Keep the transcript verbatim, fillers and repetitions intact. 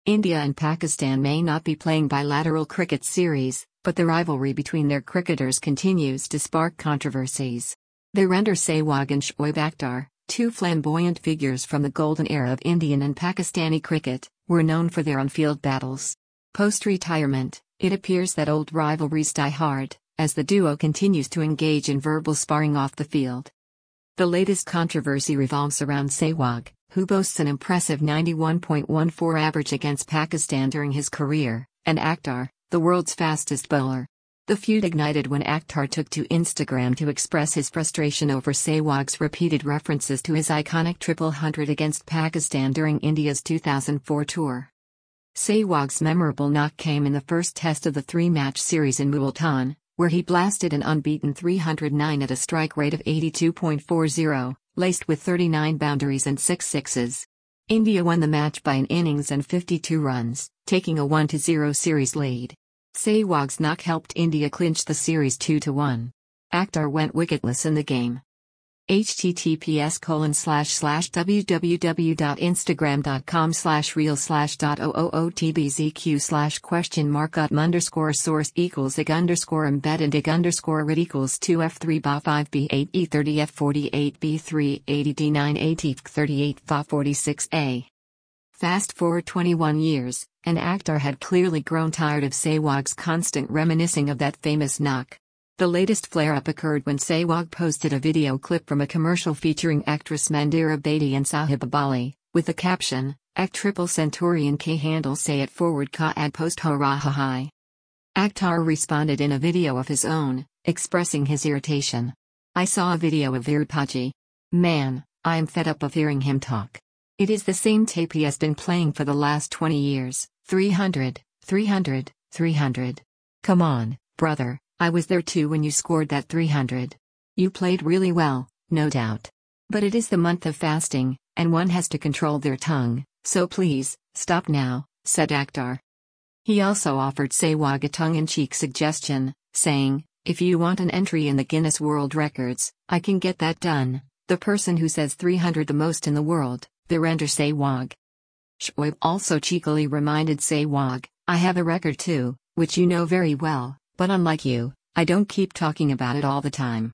India and Pakistan may not be playing bilateral cricket series, but the rivalry between their cricketers continues to spark controversies. Virender Sehwag and Shoaib Akhtar, two flamboyant figures from the golden era of Indian and Pakistani cricket, were known for their on-field battles. Post-retirement, it appears that old rivalries die hard, as the duo continues to engage in verbal sparring off the field. The latest controversy revolves around Sehwag, who boasts an impressive ninety-one point one four average against Pakistan during his career, and Akhtar, the world's fastest bowler. The feud ignited when Akhtar took to Instagram to express his frustration over Sehwag's repeated references to his iconic triple hundred against Pakistan during India's two thousand four tour. Sehwag's memorable knock came in the first test of the three-match series in Multan, where he blasted an unbeaten three hundred nine at a strike rate of eighty-two point four zero, laced with thirty-nine boundaries and six sixes. India won the match by an innings and fifty-two runs, taking a one to zero series lead. Sehwag's knock helped India clinch the series two to one. Akhtar went wicketless in the game. https colon slash slash www.instagram.com slash real slash dot ootbzq slash question mark ut underscore source equals ig underscore embed and ig underscore rid equals two f three ba five b eight e thirty f forty-eight b three eighty d nine eighty f thirty-eight fa forty-six a. Fast forward twenty-one years, and Akhtar had clearly grown tired of Sehwag's constant reminiscing of that famous knock. The latest flare-up occurred when Sehwag posted a video clip from a commercial featuring actress Mandira Bedi and Sahib Abali, with the caption, Ek triple centurion ke handle say it forward ka ad post ho raha hai. Akhtar responded in a video of his own, expressing his irritation. I saw a video of Virpaji. Man, I am fed up of hearing him talk. It is the same tape he has been playing for the last twenty years, three hundred, three hundred, three hundred. Come on, brother. I was there too when you scored that three hundred. You played really well, no doubt. But it is the month of fasting, and one has to control their tongue, so please, stop now, said Akhtar. He also offered Sehwag a tongue-in-cheek suggestion, saying, if you want an entry in the Guinness World Records, I can get that done. The person who says three hundred the most in the world, Virender Sehwag. Shoaib also cheekily reminded Sehwag, I have a record too, which you know very well. But unlike you, I don't keep talking about it all the time.